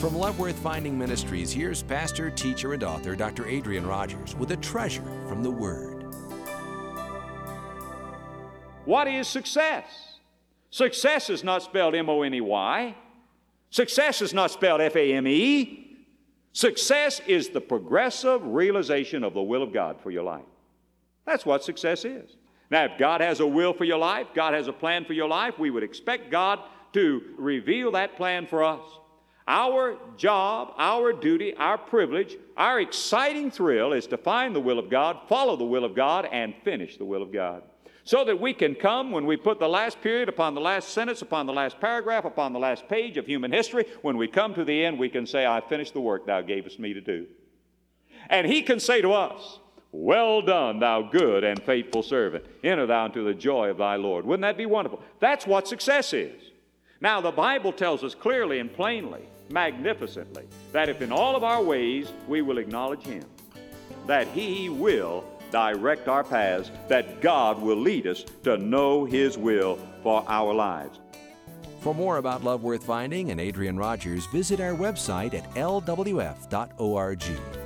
From Love Worth Finding Ministries, here's pastor, teacher, and author Dr. Adrian Rogers with a treasure from the Word. What is success? Success is not spelled M-O-N-E-Y. Success is not spelled F-A-M-E. Success is the progressive realization of the will of God for your life. That's what success is. Now, if God has a will for your life, God has a plan for your life, we would expect God to reveal that plan for us. Our job, our duty, our privilege, our exciting thrill is to find the will of God, follow the will of God, and finish the will of God. So that we can come when we put the last period upon the last sentence, upon the last paragraph, upon the last page of human history, when we come to the end, we can say, I finished the work thou gavest me to do. And He can say to us, well done, thou good and faithful servant. Enter thou into the joy of thy Lord. Wouldn't that be wonderful? That's what success is. Now, the Bible tells us clearly and plainly, magnificently, that if in all of our ways we will acknowledge Him, that He will direct our paths, that God will lead us to know His will for our lives. For more about Love Worth Finding and Adrian Rogers, visit our website at lwf.org.